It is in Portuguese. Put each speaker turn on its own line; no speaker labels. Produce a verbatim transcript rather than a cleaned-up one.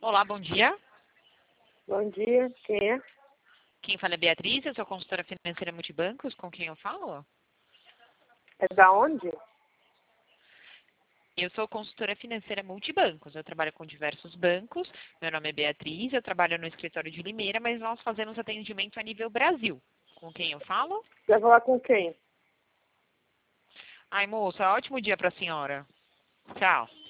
Olá, bom dia.
Bom dia, quem é?
Quem fala é Beatriz, eu sou consultora financeira Multibancos, com quem eu falo?
É da onde?
Eu sou consultora financeira Multibancos, eu trabalho com diversos bancos, meu nome é Beatriz, eu trabalho no escritório de Limeira, mas nós fazemos atendimento a nível Brasil. Com quem eu falo?
Quer falar com quem?
Ai, moça, ótimo dia para a senhora. Tchau.